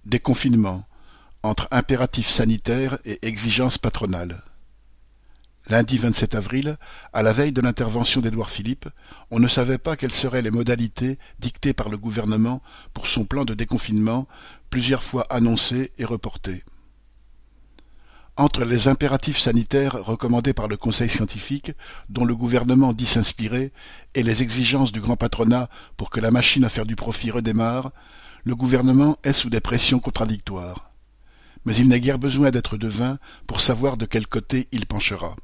Déconfinement, entre impératifs sanitaires et exigences patronales. Lundi 27 avril, à la veille de l'intervention d'Édouard Philippe, on ne savait pas quelles seraient les modalités dictées par le gouvernement pour son plan de déconfinement, plusieurs fois annoncé et reporté. Entre les impératifs sanitaires recommandés par le Conseil scientifique, dont le gouvernement dit s'inspirer, et les exigences du grand patronat pour que la machine à faire du profit redémarre, le gouvernement est sous des pressions contradictoires. Mais il n'est guère besoin d'être devin pour savoir de quel côté il penchera.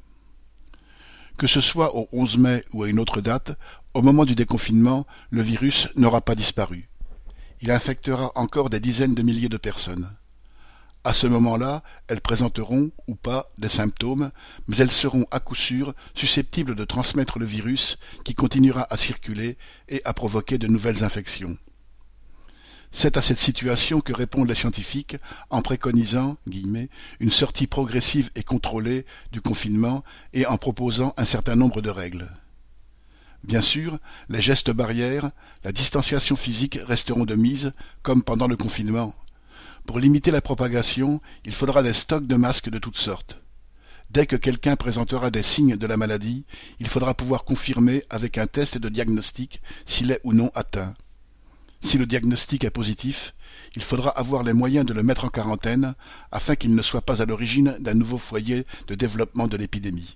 Que ce soit au 11 mai ou à une autre date, au moment du déconfinement, le virus n'aura pas disparu. Il infectera encore des dizaines de milliers de personnes. À ce moment-là, elles présenteront, ou pas, des symptômes, mais elles seront à coup sûr susceptibles de transmettre le virus qui continuera à circuler et à provoquer de nouvelles infections. C'est à cette situation que répondent les scientifiques en préconisant « une sortie progressive et contrôlée du confinement et en proposant un certain nombre de règles ». Bien sûr, les gestes barrières, la distanciation physique resteront de mise, comme pendant le confinement. Pour limiter la propagation, il faudra des stocks de masques de toutes sortes. Dès que quelqu'un présentera des signes de la maladie, il faudra pouvoir confirmer avec un test de diagnostic s'il est ou non atteint. Si le diagnostic est positif, il faudra avoir les moyens de le mettre en quarantaine afin qu'il ne soit pas à l'origine d'un nouveau foyer de développement de l'épidémie.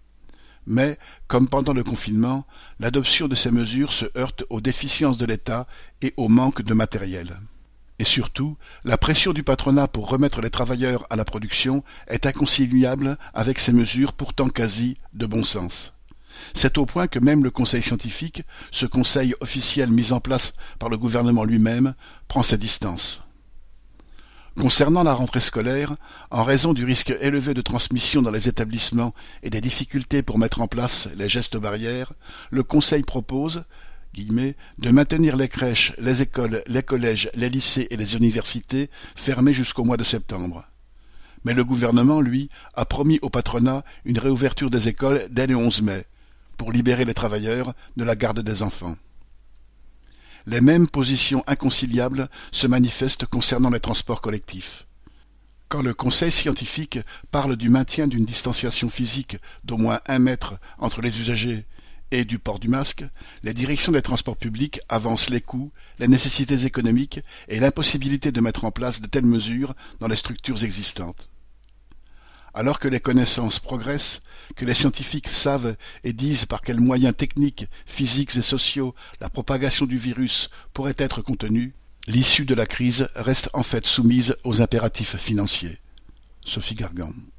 Mais, comme pendant le confinement, l'adoption de ces mesures se heurte aux déficiences de l'État et au manque de matériel. Et surtout, la pression du patronat pour remettre les travailleurs à la production est inconciliable avec ces mesures pourtant quasi de bon sens. C'est au point que même le Conseil scientifique, ce conseil officiel mis en place par le gouvernement lui-même, prend ses distances. Concernant la rentrée scolaire, en raison du risque élevé de transmission dans les établissements et des difficultés pour mettre en place les gestes barrières, le Conseil propose de maintenir les crèches, les écoles, les collèges, les lycées et les universités fermés jusqu'au mois de septembre. Mais le gouvernement, lui, a promis au patronat une réouverture des écoles dès le 11 mai, pour libérer les travailleurs de la garde des enfants. Les mêmes positions inconciliables se manifestent concernant les transports collectifs. Quand le Conseil scientifique parle du maintien d'une distanciation physique d'au moins 1 mètre entre les usagers et du port du masque, les directions des transports publics avancent les coûts, les nécessités économiques et l'impossibilité de mettre en place de telles mesures dans les structures existantes. Alors que les connaissances progressent, que les scientifiques savent et disent par quels moyens techniques, physiques et sociaux la propagation du virus pourrait être contenue, l'issue de la crise reste en fait soumise aux impératifs financiers. Sophie Gargan.